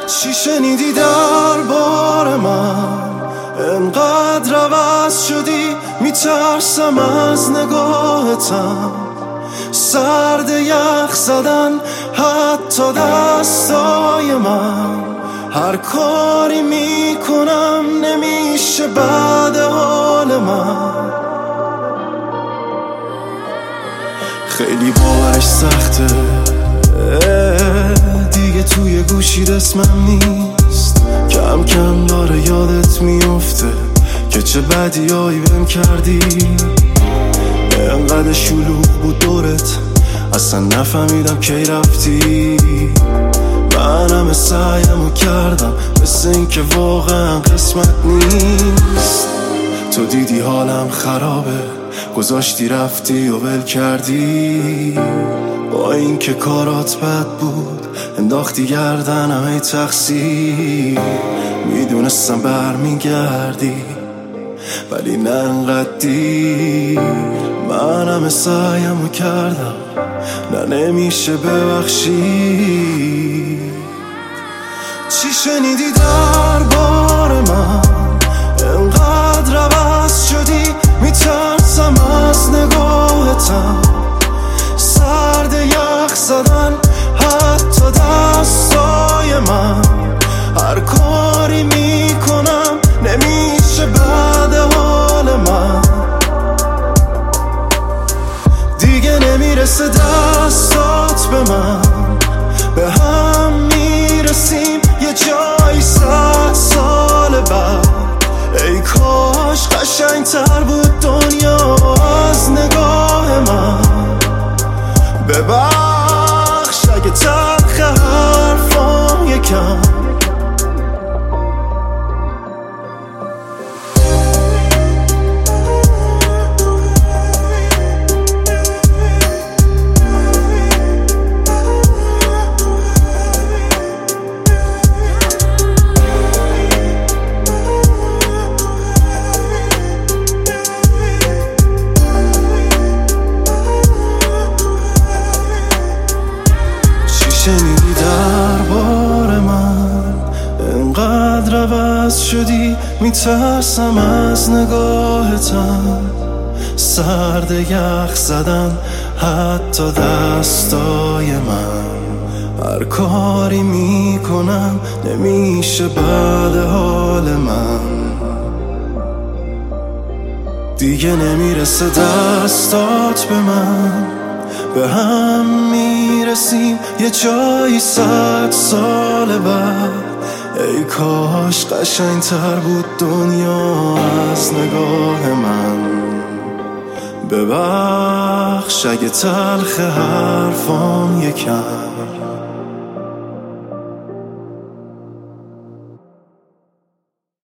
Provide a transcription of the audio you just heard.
چی شنیدی درباره من؟ انقدر عوض شدی میترسم از نگاهتم. سرد یخ زدن حتی دستای من. هر کاری میکنم نمیشه بعد حال من. خیلی باورش سخته دیگه توی گوشی اسمم نیست. کم کم داره یادت میفته که چه بدیایی بهم کردی. انقدر شلوغ بود دورت اصلا نفهمیدم کی رفتی. من همه سعیمو کردم مثل این که واقعا قسمت نیست. تو دیدی حالم خرابه گذاشتی رفتی و ول کردی. با این که کارات بد بود انداختی گردنم ای تقصیر. میدونستم برمیگردی ولی نه انقدر دیر. من همه سعیمو کردم نه نمیشه ببخشی. چی شنیدی درباره من؟ انقدر عوض شدی میترسم از نگاهتم. سرد یخ زدن حتی دستای من. هر کاری میکنم نمیشه بعد حال من. دیگه نمیرسه دستات به من. به هم میرسیم یه جایی 100 سال بعد. ای کاش قشنگتر بود دنیا از نگاه من. ببخش اگه تلخ حرفام یکم. شنیدی درباره من؟ انقدر عوض شدی میترسم از نگاهتم. سرد یخ زدن حتی دستای من. هر کاری میکنم نمیشه بعد حال من. دیگه نمیرسه دستات به من. به هم میرسیم یه جایی 100 سال بعد. ای کاش قشنگتر بود دنیا از نگاه من. ببخش اگه تلخ حرفام یکم.